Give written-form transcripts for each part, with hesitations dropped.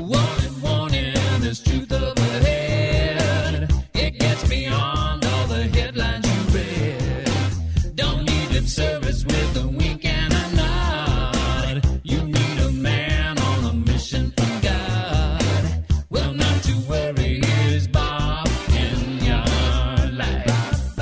Warning, warning, there's truth up ahead. It gets beyond all the headlines you read. Don't need lip service with a wink and a nod. You need a man on a mission from God. Well, not to worry, here's Bob in your life.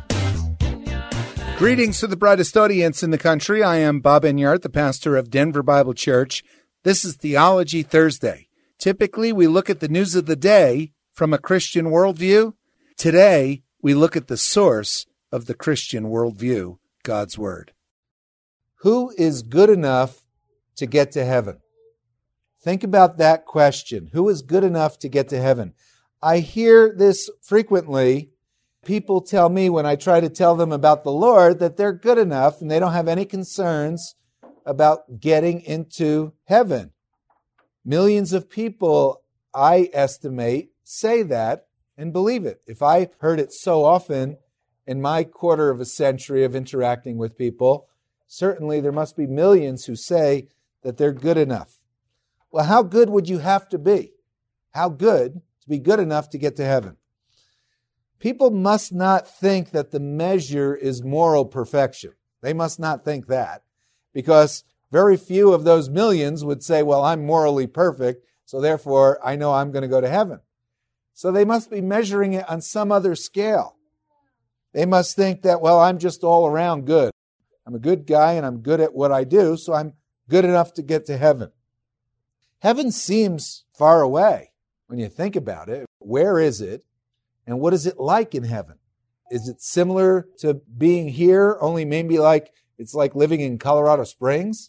Greetings to the brightest audience in the country. I am Bob Enyart, the pastor of Denver Bible Church. This is Theology Thursday. Typically, we look at the news of the day from a Christian worldview. Today, we look at the source of the Christian worldview, God's Word. Who is good enough to get to heaven? Think about that question. Who is good enough to get to heaven? I hear this frequently. People tell me when I try to tell them about the Lord that they're good enough and they don't have any concerns about getting into heaven. Millions of people, I estimate, say that and believe it. If I heard it so often in my quarter of a century of interacting with people, certainly there must be millions who say that they're good enough. Well, how good would you have to be? How good to be good enough to get to heaven? People must not think that the measure is moral perfection. They must not think that, because very few of those millions would say, well, I'm morally perfect, so therefore I know I'm going to go to heaven. So they must be measuring it on some other scale. They must think that, well, I'm just all around good. I'm a good guy and I'm good at what I do, so I'm good enough to get to heaven. Heaven seems far away when you think about it. Where is it? And what is it like in heaven? Is it similar to being here, only maybe like it's like living in Colorado Springs?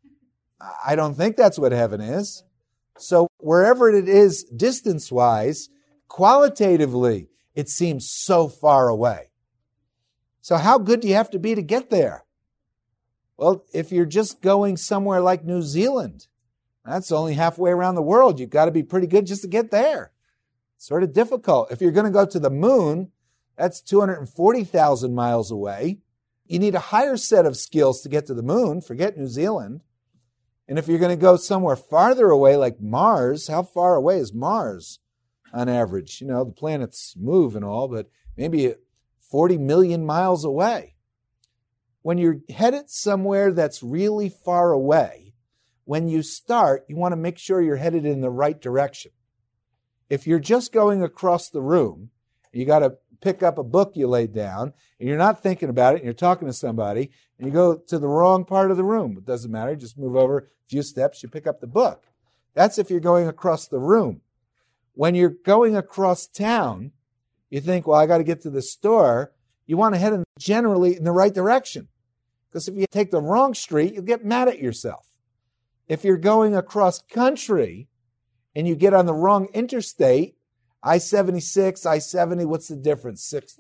I don't think that's what heaven is. So wherever it is distance-wise, qualitatively, it seems so far away. So how good do you have to be to get there? Well, if you're just going somewhere like New Zealand, that's only halfway around the world. You've got to be pretty good just to get there. Sort of difficult. If you're going to go to the moon, that's 240,000 miles away. You need a higher set of skills to get to the moon. Forget New Zealand. And if you're going to go somewhere farther away like Mars, how far away is Mars on average? You know, the planets move and all, but maybe 40 million miles away. When you're headed somewhere that's really far away, when you start, you want to make sure you're headed in the right direction. If you're just going across the room, you got to pick up a book you laid down, and you're not thinking about it, and you're talking to somebody, and you go to the wrong part of the room. It doesn't matter. Just move over a few steps, you pick up the book. That's if you're going across the room. When you're going across town, you think, well, I got to get to the store. You want to head generally in the right direction. Because if you take the wrong street, you'll get mad at yourself. If you're going across country and you get on the wrong interstate, I-76, I-70, what's the difference? 6.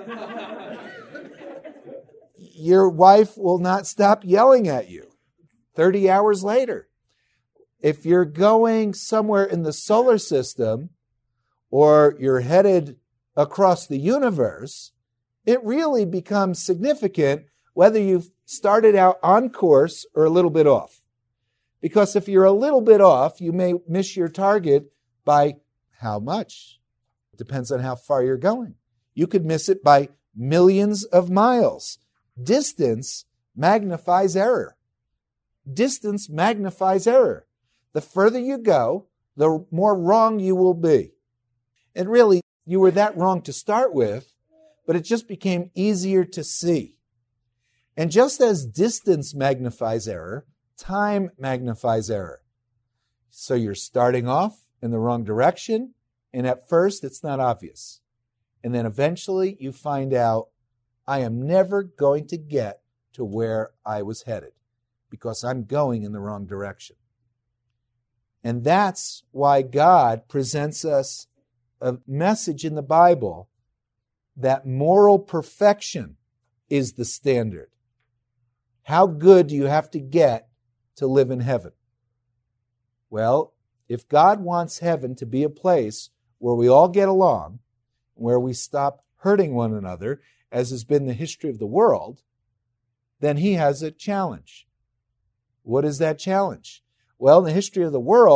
Your wife will not stop yelling at you 30 hours later. If you're going somewhere in the solar system or you're headed across the universe, it really becomes significant whether you've started out on course or a little bit off. Because if you're a little bit off, you may miss your target by how much? It depends on how far you're going. You could miss it by millions of miles. Distance magnifies error. Distance magnifies error. The further you go, the more wrong you will be. And really, you were that wrong to start with, but it just became easier to see. And just as distance magnifies error, time magnifies error. So you're starting off in the wrong direction, and at first it's not obvious. And then eventually you find out, I am never going to get to where I was headed because I'm going in the wrong direction. And that's why God presents us a message in the Bible that moral perfection is the standard. How good do you have to get to live in heaven? Well, if God wants heaven to be a place where we all get along, where we stop hurting one another, as has been the history of the world, then he has a challenge. What is that challenge? Well, in the history of the world,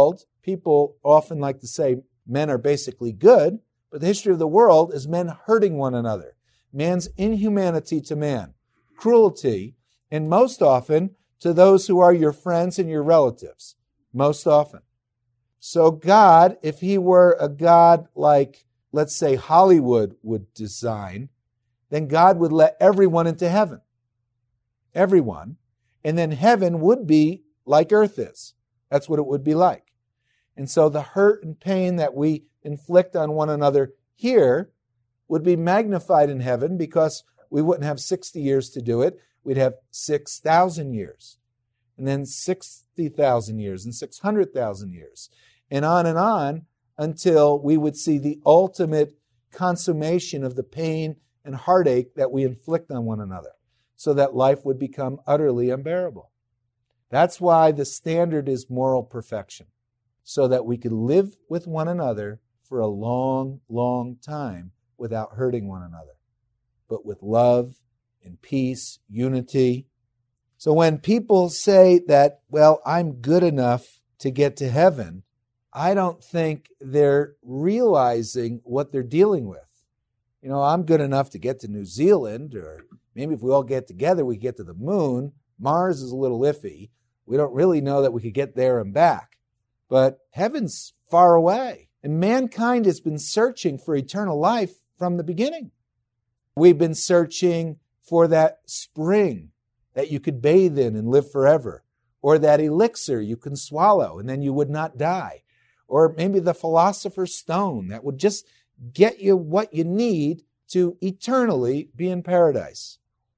People often like to say men are basically good, but the history of the world is men hurting one another. Man's inhumanity to man, cruelty, and most often to those who are your friends and your relatives. Most often. So God, if he were a God like, let's say, Hollywood would design, then God would let everyone into heaven. Everyone. And then heaven would be like earth is. That's what it would be like. And so the hurt and pain that we inflict on one another here would be magnified in heaven because we wouldn't have 60 years to do it. We'd have 6,000 years. And then 60,000 years and 600,000 years. And on until we would see the ultimate consummation of the pain and heartache that we inflict on one another, so that life would become utterly unbearable. That's why the standard is moral perfection, so that we could live with one another for a long, long time without hurting one another, but with love and peace, unity. So when people say that, well, I'm good enough to get to heaven, I don't think they're realizing what they're dealing with. You know, I'm good enough to get to New Zealand, or maybe if we all get together, we get to the moon. Mars is a little iffy. We don't really know that we could get there and back. But heaven's far away. And mankind has been searching for eternal life from the beginning. We've been searching for that spring that you could bathe in and live forever, or that elixir you can swallow and then you would not die, or maybe the philosopher's stone that would just get you what you need to eternally be in paradise.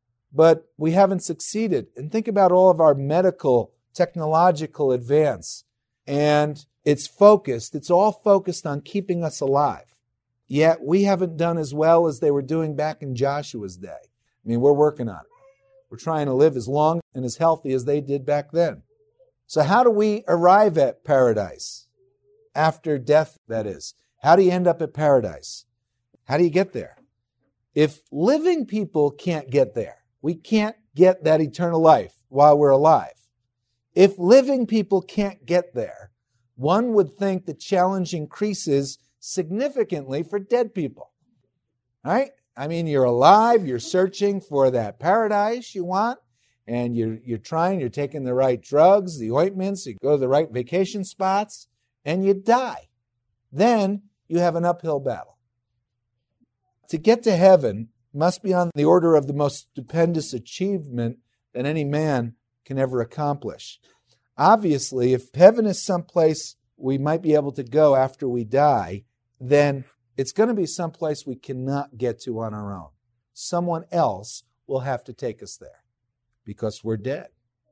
But we haven't succeeded. And think about all of our medical, technological advance. And it's all focused on keeping us alive. Yet we haven't done as well as they were doing back in Joshua's day. I mean, we're working on it. We're trying to live as long and as healthy as they did back then. So how do we arrive at paradise? After death, that is. How do you end up at paradise? How do you get there? If living people can't get there, we can't get that eternal life while we're alive. If living people can't get there, one would think the challenge increases significantly for dead people. Right? I mean, you're alive, you're searching for that paradise you want, and you're taking the right drugs, the ointments, you go to the right vacation spots, and you die. Then you have an uphill battle. To get to heaven must be on the order of the most stupendous achievement that any man can ever accomplish. Obviously, if heaven is someplace we might be able to go after we die, then it's going to be someplace we cannot get to on our own. Someone else will have to take us there because we're dead.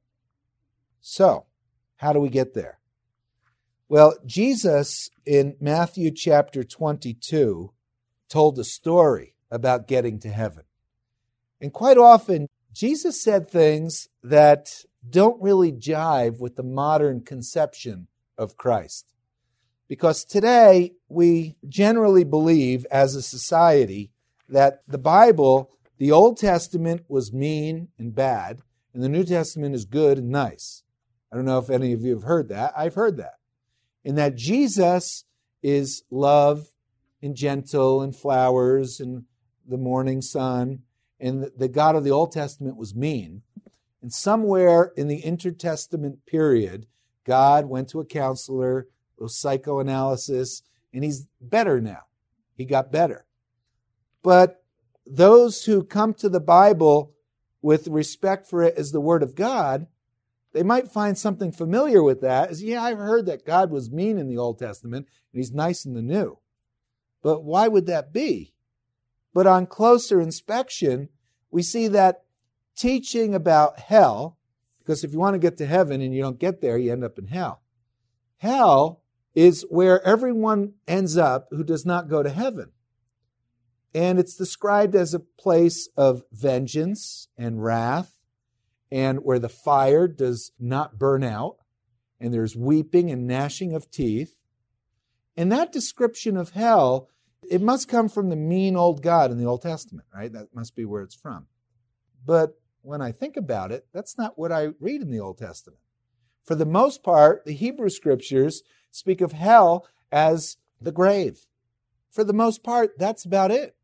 So, how do we get there? Well, Jesus in Matthew chapter 22 told a story about getting to heaven. And quite often, Jesus said things that don't really jive with the modern conception of Christ. Because today, we generally believe as a society that the Bible, the Old Testament was mean and bad, and the New Testament is good and nice. I don't know if any of you have heard that. I've heard that. And that Jesus is love and gentle and flowers and the morning sun, and the God of the Old Testament was mean. And somewhere in the intertestament period, God went to a counselor, a psychoanalysis, and he's better now. He got better. But those who come to the Bible with respect for it as the Word of God, they might find something familiar with that. As, yeah, I've heard that God was mean in the Old Testament, and he's nice in the New. But why would that be? But on closer inspection, we see that teaching about hell, because if you want to get to heaven and you don't get there, you end up in hell. Hell is where everyone ends up who does not go to heaven. And it's described as a place of vengeance and wrath, and where the fire does not burn out, and there's weeping and gnashing of teeth. And that description of hell, it must come from the mean old God in the Old Testament, right? That must be where it's from. But when I think about it, that's not what I read in the Old Testament. For the most part, the Hebrew Scriptures speak of hell as the grave. For the most part, that's about it.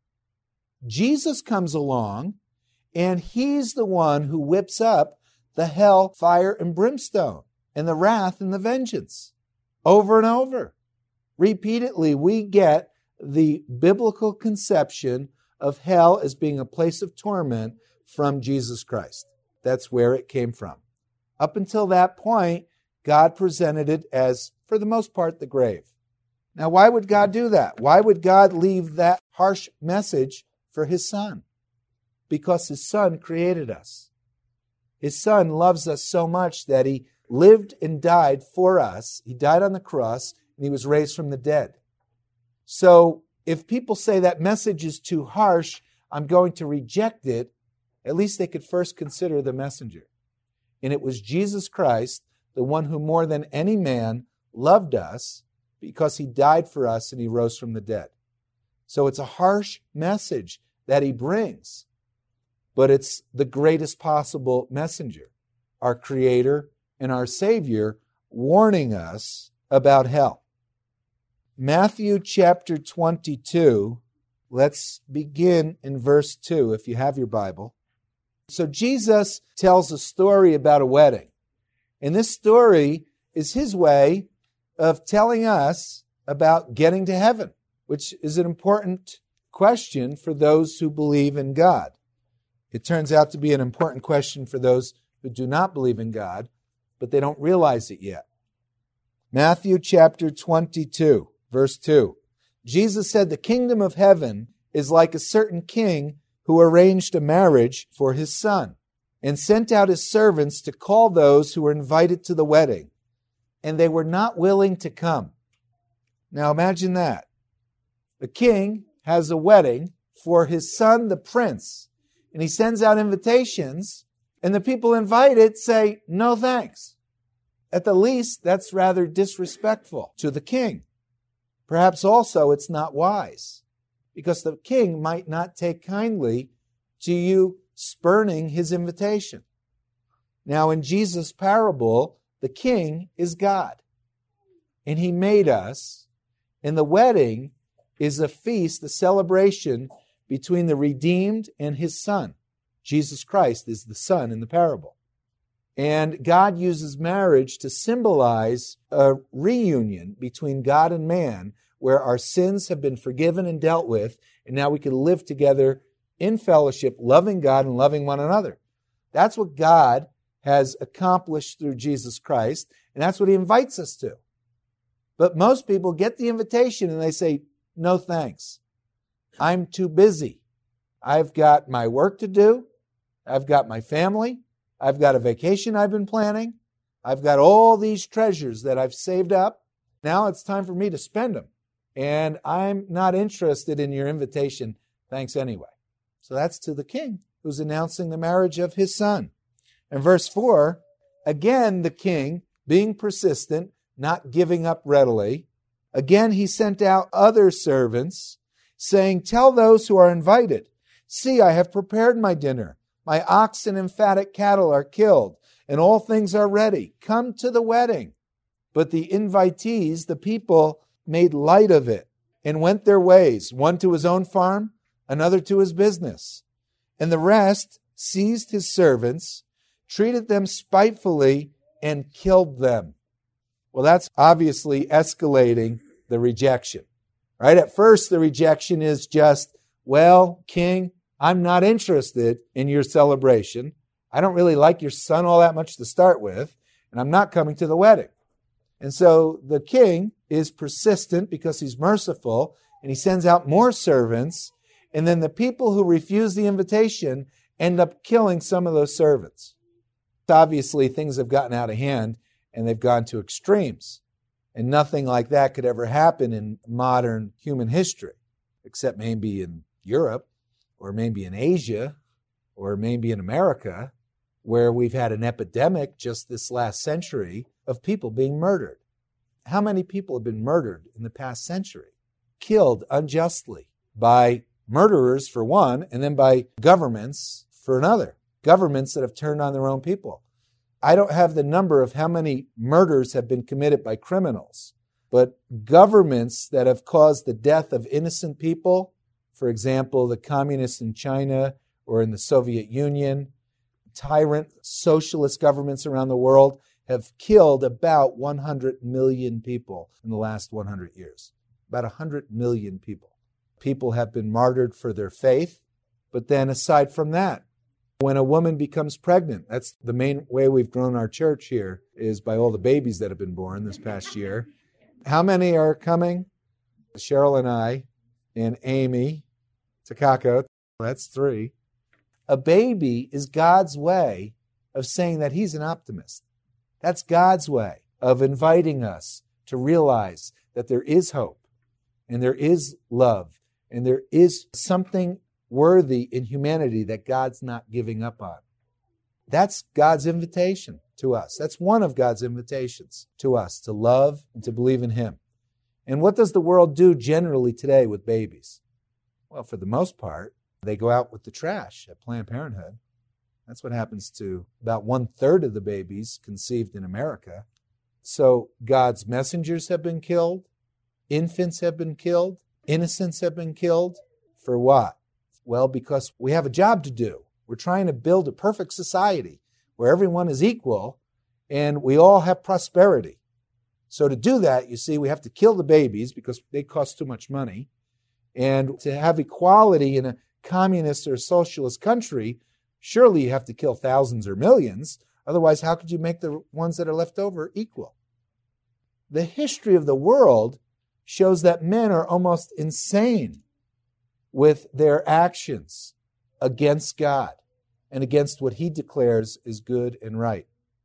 Jesus comes along, and he's the one who whips up the hell, fire, and brimstone, and the wrath and the vengeance. Over and over. Repeatedly, we get the biblical conception of hell as being a place of torment from Jesus Christ. That's where it came from. Up until that point, God presented it as, for the most part, the grave. Now, why would God do that? Why would God leave that harsh message for His Son? Because His Son created us. His Son loves us so much that He lived and died for us. He died on the cross, and He was raised from the dead. So, if people say that message is too harsh, I'm going to reject it, at least they could first consider the messenger. And it was Jesus Christ, the one who more than any man loved us because He died for us and He rose from the dead. So it's a harsh message that He brings, but it's the greatest possible messenger, our Creator and our Savior, warning us about hell. Matthew chapter 22, let's begin in verse 2 if you have your Bible. So Jesus tells a story about a wedding. And this story is His way of telling us about getting to heaven, which is an important question for those who believe in God. It turns out to be an important question for those who do not believe in God, but they don't realize it yet. Matthew chapter 22, verse 2. Jesus said, "The kingdom of heaven is like a certain king who arranged a marriage for his son and sent out his servants to call those who were invited to the wedding, and they were not willing to come." Now imagine that. The king has a wedding for his son, the prince, and he sends out invitations, and the people invited say, "No thanks." At the least, that's rather disrespectful to the king. Perhaps also it's not wise, because the king might not take kindly to you spurning his invitation. Now, in Jesus' parable, the king is God, and He made us, and the wedding is a feast, a celebration between the redeemed and His Son. Jesus Christ is the Son in the parable. And God uses marriage to symbolize a reunion between God and man, where our sins have been forgiven and dealt with, and now we can live together in fellowship, loving God and loving one another. That's what God has accomplished through Jesus Christ, and that's what He invites us to. But most people get the invitation and they say, "No thanks. I'm too busy. I've got my work to do. I've got my family. I've got a vacation I've been planning. I've got all these treasures that I've saved up. Now it's time for me to spend them. And I'm not interested in your invitation. Thanks anyway." So that's to the king who's announcing the marriage of his son. In verse 4, again the king, being persistent, not giving up readily, again he sent out other servants, saying, "Tell those who are invited, see, I have prepared my dinner. My oxen and fatted cattle are killed, and all things are ready. Come to the wedding." But the invitees, the people, made light of it and went their ways, one to his own farm, another to his business. And the rest seized his servants, treated them spitefully, and killed them. Well, that's obviously escalating the rejection, right? At first, the rejection is just, "Well, king, I'm not interested in your celebration. I don't really like your son all that much to start with, and I'm not coming to the wedding." And so the king is persistent because he's merciful, and he sends out more servants, and then the people who refuse the invitation end up killing some of those servants. Obviously, things have gotten out of hand, and they've gone to extremes. And nothing like that could ever happen in modern human history, except maybe in Europe, or maybe in Asia, or maybe in America, where we've had an epidemic just this last century of people being murdered. How many people have been murdered in the past century? Killed unjustly by murderers for one, and then by governments for another. Governments that have turned on their own people. I don't have the number of how many murders have been committed by criminals, But governments that have caused the death of innocent people, for example, the communists in China or in the Soviet Union, tyrant socialist governments around the world have killed about 100 million people in the last 100 years. About 100 million people. People have been martyred for their faith. But then aside from that, when a woman becomes pregnant, that's the main way we've grown our church here, is by all the babies that have been born this past year. How many are coming? Cheryl and I, and Amy, Takako, that's 3. A baby is God's way of saying that He's an optimist. That's God's way of inviting us to realize that there is hope, and there is love, and there is something worthy in humanity that God's not giving up on. That's God's invitation to us. That's one of God's invitations to us, to love and to believe in Him. And what does the world do generally today with babies? Well, for the most part, they go out with the trash at Planned Parenthood. That's what happens to about 1/3 of the babies conceived in America. So God's messengers have been killed. Infants have been killed. Innocents have been killed. For what? Well, because we have a job to do. We're trying to build a perfect society where everyone is equal and we all have prosperity. So to do that, you see, we have to kill the babies because they cost too much money. And to have equality in a communist or socialist country, surely you have to kill thousands or millions. Otherwise, how could you make the ones that are left over equal? The history of the world shows that men are almost insane with their actions against God and against what He declares is good and right.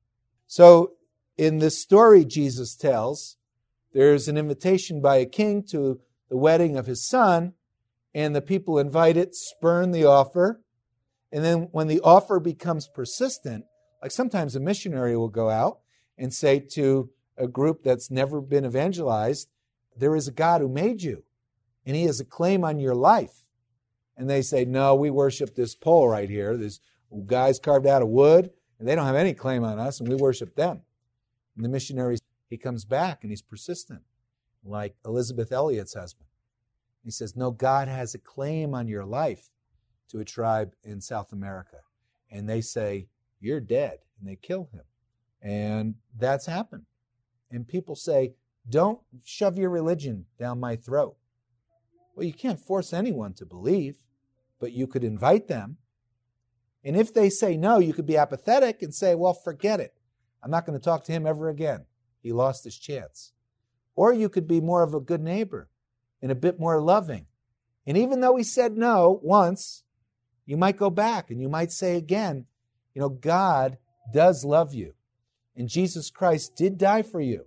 So in this story Jesus tells, there's an invitation by a king to the wedding of his son, and the people invited spurn the offer. And then when the offer becomes persistent, like sometimes a missionary will go out and say to a group that's never been evangelized, there is a God who made you, and He has a claim on your life. And they say, no, we worship this pole right here. There's guys carved out of wood, and they don't have any claim on us, and we worship them. And the missionary, he comes back, and he's persistent, like Elizabeth Elliot's husband. He says, no, God has a claim on your life, to a tribe in South America. And they say, you're dead, and they kill him. And that's happened. And people say, don't shove your religion down my throat. Well, you can't force anyone to believe, but you could invite them. And if they say no, you could be apathetic and say, well, forget it. I'm not going to talk to him ever again. He lost his chance. Or you could be more of a good neighbor and a bit more loving. And even though he said no once, you might go back and you might say again, you know, God does love you. And Jesus Christ did die for you.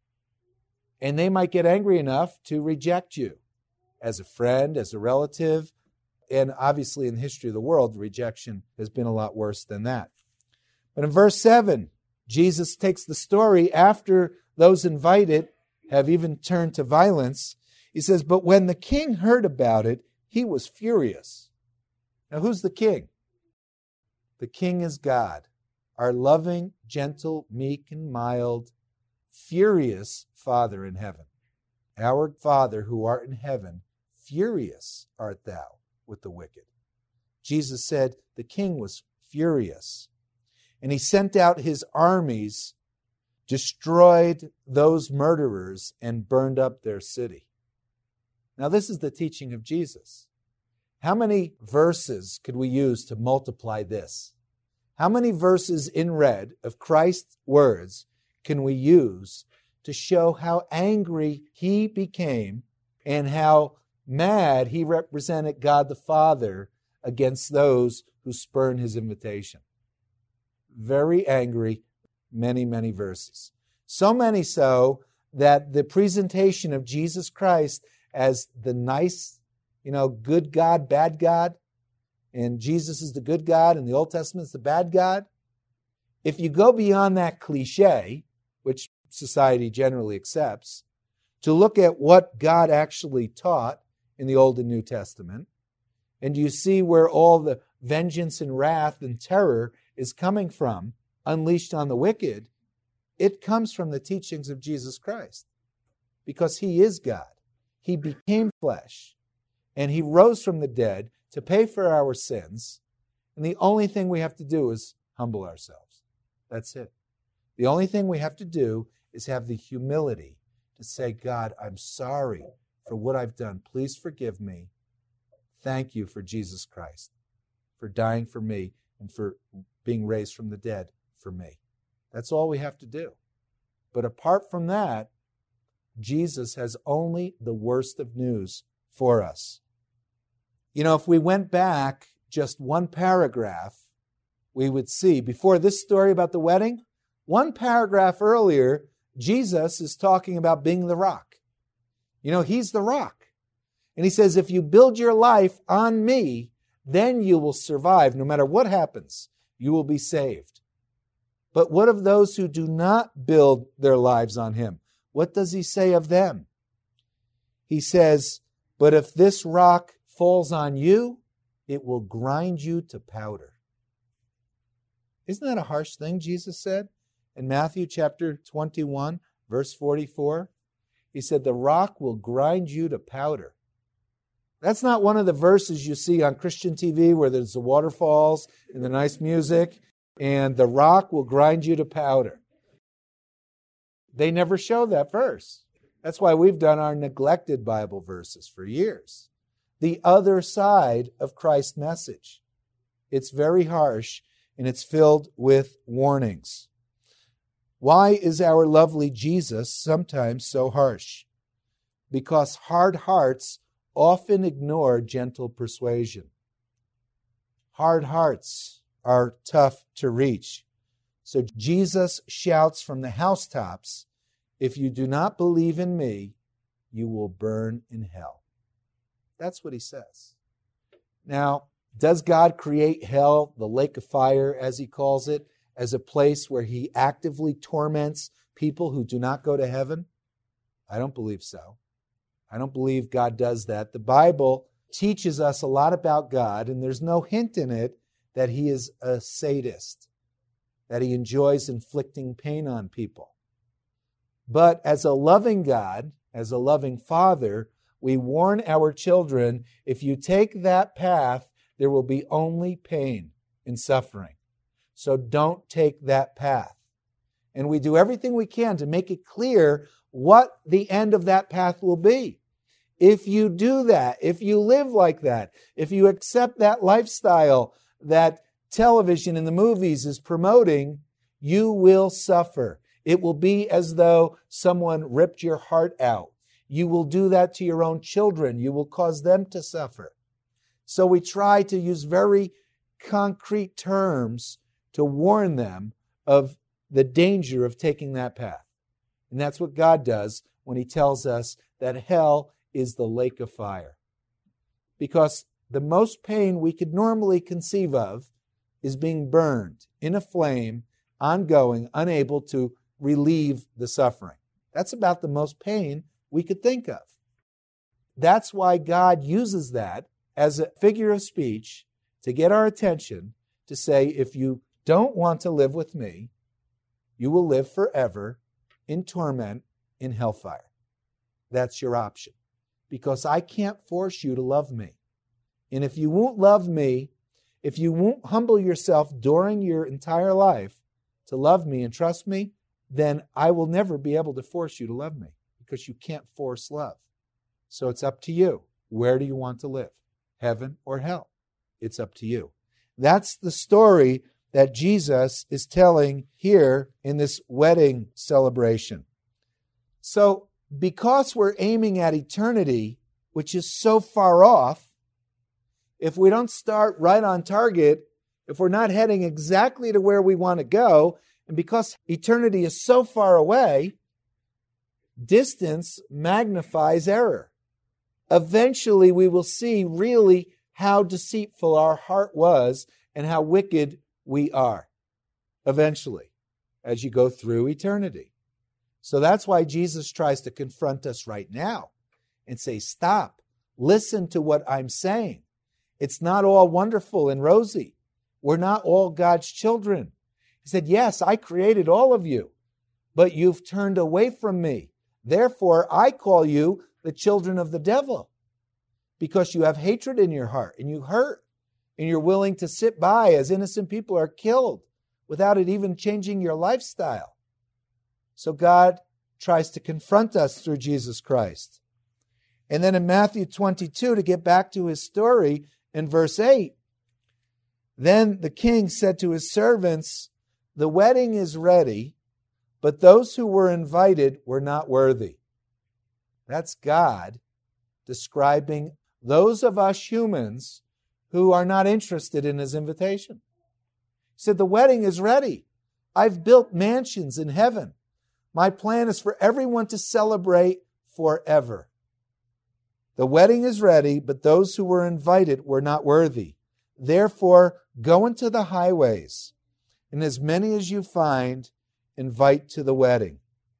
And they might get angry enough to reject you as a friend, as a relative. And obviously in the history of the world, rejection has been a lot worse than that. But in verse 7, Jesus takes the story after those invited have even turned to violence. He says, but when the king heard about it, he was furious. Now, who's the king? The king is God, our loving, gentle, meek, and mild, furious Father in heaven. Our Father who art in heaven, furious art thou with the wicked. Jesus said the king was furious. And he sent out his armies, destroyed those murderers, and burned up their city. Now, this is the teaching of Jesus. How many verses could we use to multiply this? How many verses in red of Christ's words can we use to show how angry he became and how mad he represented God the Father against those who spurned his invitation? Very angry, many, many verses. So many so that the presentation of Jesus Christ as the nice, good God, bad God, and Jesus is the good God and the Old Testament is the bad God. If you go beyond that cliche, which society generally accepts, to look at what God actually taught in the Old and New Testament, and you see where all the vengeance and wrath and terror is coming from, unleashed on the wicked, it comes from the teachings of Jesus Christ. because he is God. He became flesh, and he rose from the dead to pay for our sins, and the only thing we have to do is humble ourselves. That's it. The only thing we have to do is have the humility to say, God, I'm sorry for what I've done. Please forgive me. Thank you for Jesus Christ, for dying for me and for being raised from the dead for me. That's all we have to do. But apart from that, Jesus has only the worst of news for us. You know, if we went back just one paragraph, we would see, before this story about the wedding, one paragraph earlier, Jesus is talking about being the rock. You know, he's the rock. And he says, if you build your life on me, then you will survive. No matter what happens, you will be saved. But what of those who do not build their lives on him? What does he say of them? He says, but if this rock falls on you, it will grind you to powder. Isn't that a harsh thing Jesus said in Matthew chapter 21, verse 44? He said, the rock will grind you to powder. That's not one of the verses you see on Christian TV where there's the waterfalls and the nice music, and the rock will grind you to powder. They never show that verse. That's why we've done our neglected Bible verses for years. The other side of Christ's message. It's very harsh, and it's filled with warnings. Why is our lovely Jesus sometimes so harsh? Because hard hearts often ignore gentle persuasion. Hard hearts are tough to reach. So Jesus shouts from the housetops, if you do not believe in me, you will burn in hell. That's what he says. Now, does God create hell, the lake of fire, as he calls it, as a place where he actively torments people who do not go to heaven? I don't believe so. I don't believe God does that. The Bible teaches us a lot about God, and there's no hint in it that he is a sadist, that he enjoys inflicting pain on people. But as a loving God, as a loving Father, we warn our children, if you take that path, there will be only pain and suffering. So don't take that path. And we do everything we can to make it clear what the end of that path will be. If you do that, if you live like that, if you accept that lifestyle that television and the movies is promoting, you will suffer. It will be as though someone ripped your heart out. You will do that to your own children. You will cause them to suffer. So we try to use very concrete terms to warn them of the danger of taking that path. And that's what God does when he tells us that hell is the lake of fire. Because the most pain we could normally conceive of is being burned in a flame, ongoing, unable to relieve the suffering. That's about the most pain we could think of. That's why God uses that as a figure of speech to get our attention, to say, if you don't want to live with me, you will live forever in torment in hellfire. That's your option. Because I can't force you to love me. And if you won't love me, if you won't humble yourself during your entire life to love me and trust me, then I will never be able to force you to love me, because you can't force love. So it's up to you. Where do you want to live? Heaven or hell? It's up to you. That's the story that Jesus is telling here in this wedding celebration. So because we're aiming at eternity, which is so far off, if we don't start right on target, if we're not heading exactly to where we want to go, and because eternity is so far away, distance magnifies error. Eventually, we will see really how deceitful our heart was and how wicked we are. Eventually, as you go through eternity. So that's why Jesus tries to confront us right now and say, stop, listen to what I'm saying. It's not all wonderful and rosy. We're not all God's children. He said, yes, I created all of you, but you've turned away from me. Therefore, I call you the children of the devil, because you have hatred in your heart, and you hurt, and you're willing to sit by as innocent people are killed without it even changing your lifestyle. So God tries to confront us through Jesus Christ. And then in Matthew 22, to get back to his story, in verse 8, then the king said to his servants, the wedding is ready, but those who were invited were not worthy. That's God describing those of us humans who are not interested in his invitation. He said, the wedding is ready. I've built mansions in heaven. My plan is for everyone to celebrate forever. The wedding is ready, but those who were invited were not worthy. Therefore, go into the highways, and as many as you find, invite to the wedding.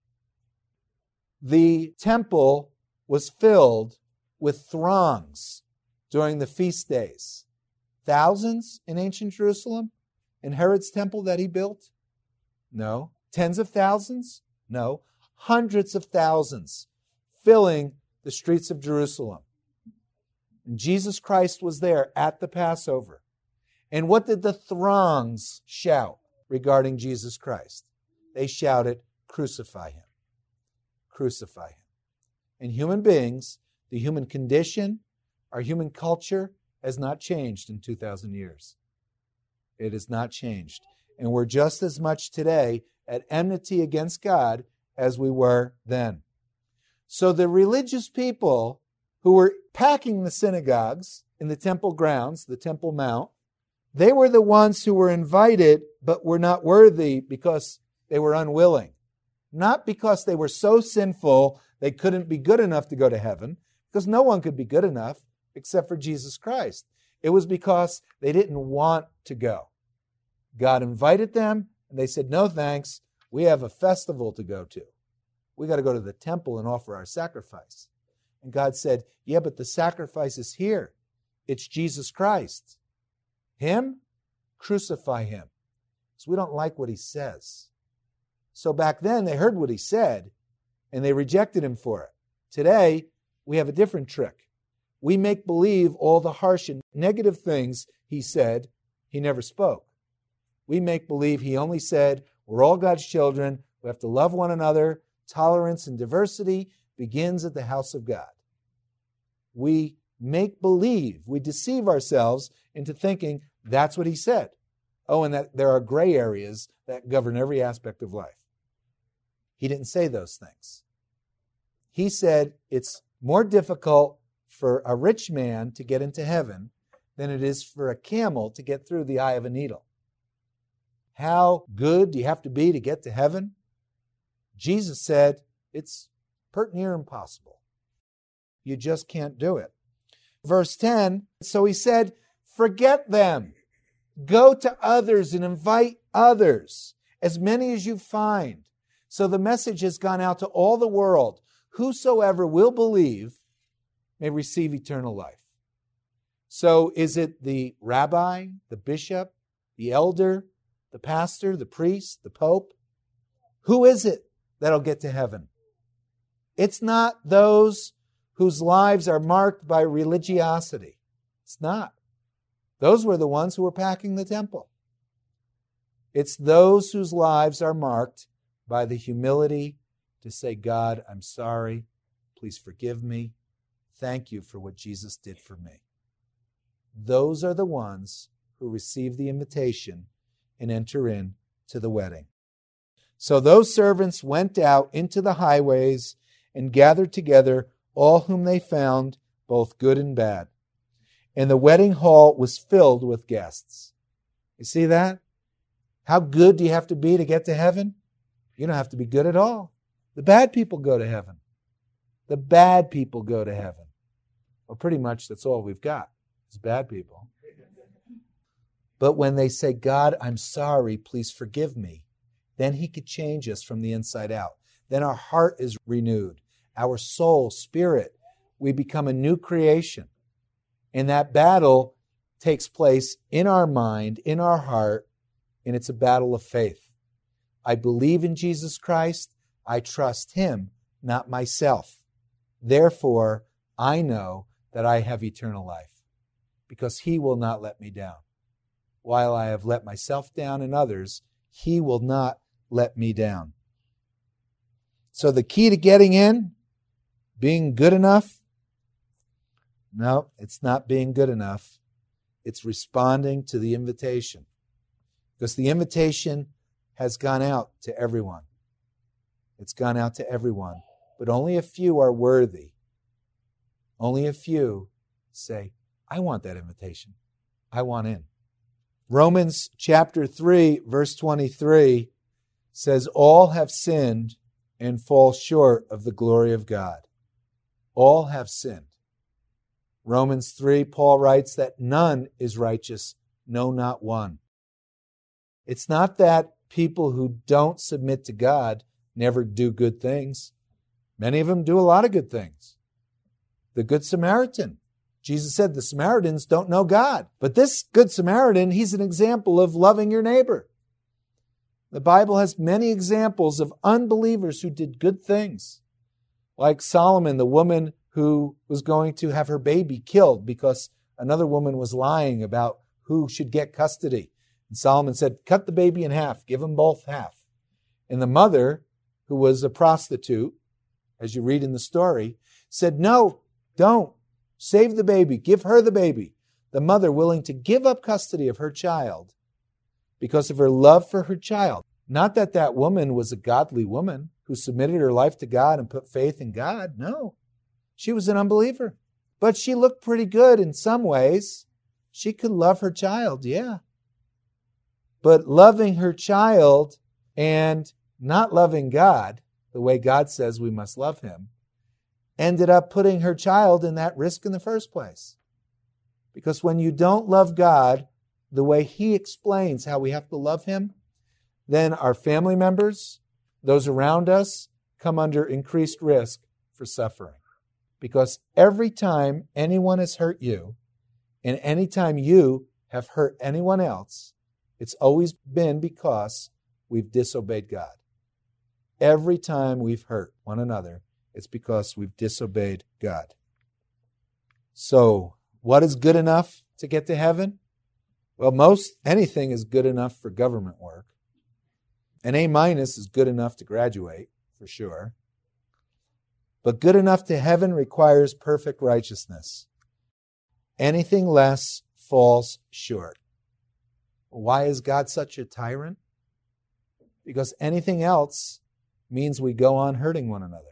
The temple was filled with throngs during the feast days. Thousands in ancient Jerusalem in Herod's temple that he built? No. Tens of thousands? No. Hundreds of thousands filling the streets of Jerusalem. And Jesus Christ was there at the Passover. And what did the throngs shout regarding Jesus Christ? They shouted, crucify him. Crucify him. And human beings, the human condition, our human culture has not changed in 2,000 years. It has not changed. And we're just as much today at enmity against God as we were then. So the religious people who were packing the synagogues in the temple grounds, the Temple Mount, they were the ones who were invited but were not worthy because they were unwilling. Not because they were so sinful they couldn't be good enough to go to heaven, because no one could be good enough except for Jesus Christ. It was because they didn't want to go. God invited them, and they said, no thanks, we have a festival to go to. We got to go to the temple and offer our sacrifice. And God said, yeah, but the sacrifice is here. It's Jesus Christ. Him, crucify him. So we don't like what he says. So back then, they heard what he said, and they rejected him for it. Today, we have a different trick. We make believe all the harsh and negative things he said, he never spoke. We make believe he only said, we're all God's children, we have to love one another, tolerance and diversity begins at the house of God. We make believe, we deceive ourselves into thinking that's what he said. Oh, and that there are gray areas that govern every aspect of life. He didn't say those things. He said it's more difficult for a rich man to get into heaven than it is for a camel to get through the eye of a needle. How good do you have to be to get to heaven? Jesus said it's pert near impossible. You just can't do it. Verse 10, so he said, forget them. Go to others and invite others, as many as you find. So the message has gone out to all the world. Whosoever will believe may receive eternal life. So is it the rabbi, the bishop, the elder, the pastor, the priest, the pope? Who is it that'll get to heaven? It's not those whose lives are marked by religiosity. It's not. Those were the ones who were packing the temple. It's those whose lives are marked by the humility to say, God, I'm sorry. Please forgive me. Thank you for what Jesus did for me. Those are the ones who receive the invitation and enter in to the wedding. So those servants went out into the highways and gathered together all whom they found, both good and bad. And the wedding hall was filled with guests. You see that? How good do you have to be to get to heaven? You don't have to be good at all. The bad people go to heaven. The bad people go to heaven. Well, pretty much that's all we've got is bad people. But when they say, God, I'm sorry, please forgive me, then he could change us from the inside out. Then our heart is renewed. Our soul, spirit, we become a new creation. And that battle takes place in our mind, in our heart, and it's a battle of faith. I believe in Jesus Christ. I trust him not myself. Therefore, I know that I have eternal life, because he will not let me down. While I have let myself down and others, he will not let me down. So the key to getting in, being good enough? No, it's not being good enough. It's responding to the invitation. Because the invitation has gone out to everyone. It's gone out to everyone. But only a few are worthy. Only a few say, I want that invitation. I want in. Romans chapter 3, verse 23 says, all have sinned and fall short of the glory of God. All have sinned. Romans 3, Paul writes that none is righteous, no, not one. It's not that people who don't submit to God never do good things. Many of them do a lot of good things. The Good Samaritan. Jesus said the Samaritans don't know God. But this Good Samaritan, he's an example of loving your neighbor. The Bible has many examples of unbelievers who did good things. Like Solomon, the woman who was going to have her baby killed because another woman was lying about who should get custody. And Solomon said, cut the baby in half, give them both half. And the mother, who was a prostitute, as you read in the story, said, no, don't. Save the baby. Give her the baby. The mother willing to give up custody of her child because of her love for her child. Not that that woman was a godly woman who submitted her life to God and put faith in God. No, she was an unbeliever. But she looked pretty good in some ways. She could love her child, yeah. But loving her child and not loving God, the way God says we must love him, ended up putting her child in that risk in the first place. Because when you don't love God the way he explains how we have to love him, then our family members, those around us, come under increased risk for suffering. Because every time anyone has hurt you, and any time you have hurt anyone else, it's always been because we've disobeyed God. Every time we've hurt one another, it's because we've disobeyed God. So, what is good enough to get to heaven? Well, most anything is good enough for government work. An A- is good enough to graduate, for sure. But good enough to heaven requires perfect righteousness. Anything less falls short. Why is God such a tyrant? Because anything else means we go on hurting one another.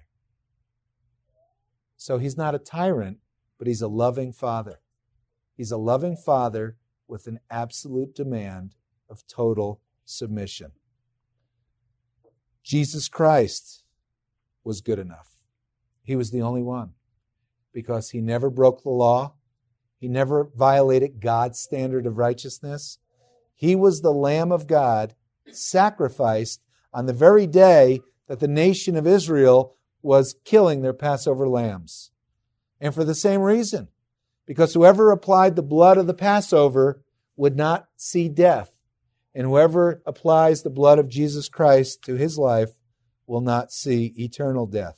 So he's not a tyrant, but he's a loving father. He's a loving father with an absolute demand of total submission. Jesus Christ was good enough. He was the only one because he never broke the law. He never violated God's standard of righteousness. He was the Lamb of God sacrificed on the very day that the nation of Israel was killing their Passover lambs. And for the same reason, because whoever applied the blood of the Passover would not see death, and whoever applies the blood of Jesus Christ to his life will not see eternal death.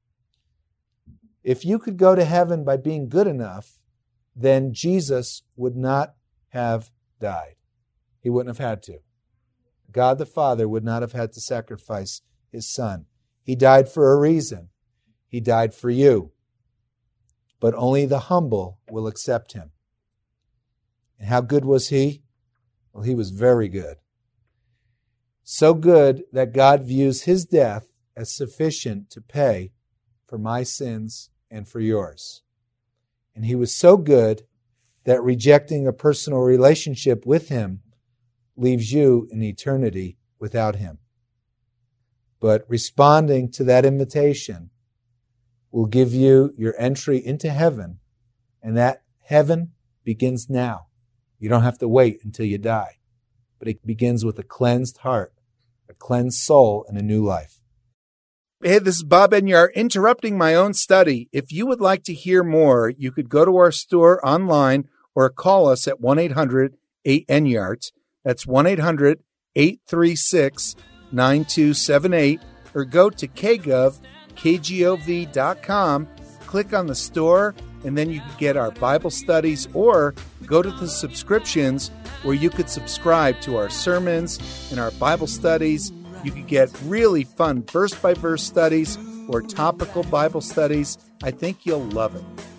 If you could go to heaven by being good enough, then Jesus would not have died. He wouldn't have had to. God the Father would not have had to sacrifice his Son. He died for a reason. He died for you. But only the humble will accept him. And how good was he? Well, he was very good. So good that God views his death as sufficient to pay for my sins and for yours. And he was so good that rejecting a personal relationship with him leaves you in eternity without him. But responding to that invitation will give you your entry into heaven, and that heaven begins now. You don't have to wait until you die. But it begins with a cleansed heart, a cleansed soul, and a new life. Hey, this is Bob Enyart interrupting my own study. If you would like to hear more, you could go to our store online or call us at 1-800-8-ENYART. That's 1-800-836-9278, or go to kgov.org. kgov.com, click on the store, and then you can get our Bible studies, or go to the subscriptions where you could subscribe to our sermons and our Bible studies. You could get really fun verse-by-verse studies or topical Bible studies. I think you'll love it.